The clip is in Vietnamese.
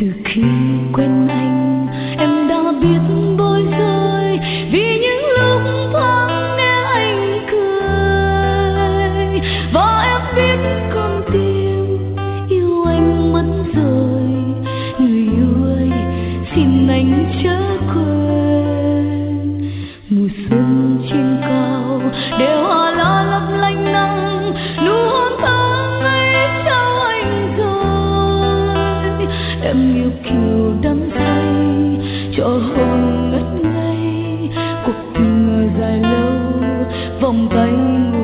Từ khi quen anh, em đã biết bối rối vì những lúc thoáng nghe anh cười. Và em biết con tim yêu anh mất rồi. Người yêu ơi, xin anh chớ quên. Mùa xuân trên cao để hoa lá lấp lánh nắng, nụ hôn thơ ngây trao anh rồi. Em yêu kiều đắm say cho hồn ngất ngây, cuộc tình dài lâu vòng tay.